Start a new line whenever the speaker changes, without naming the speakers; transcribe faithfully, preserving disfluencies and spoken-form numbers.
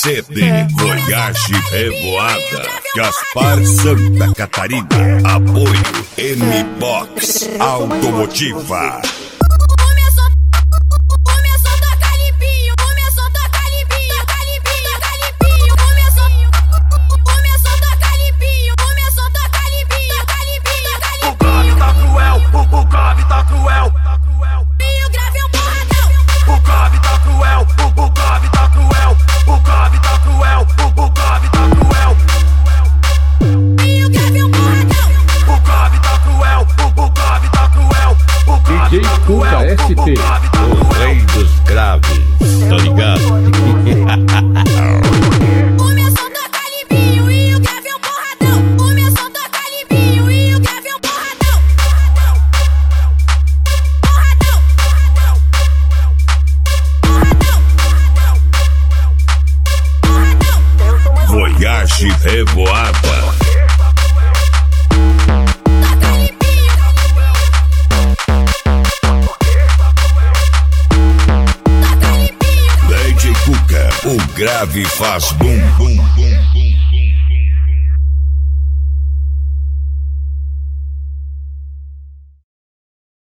C D Voyage Revoada, Gaspar Santa Catarina. Apoio M-Box Automotiva.
D J Cuca S T,
o rei dos graves, tá ligado?
O meu som toca limpinho e o grave é um porradão. O meu som toca limpinho e o grave é um porradão. Porradão, porradão, porradão.
Voyage Revoada. O grave faz bum bum bum bum.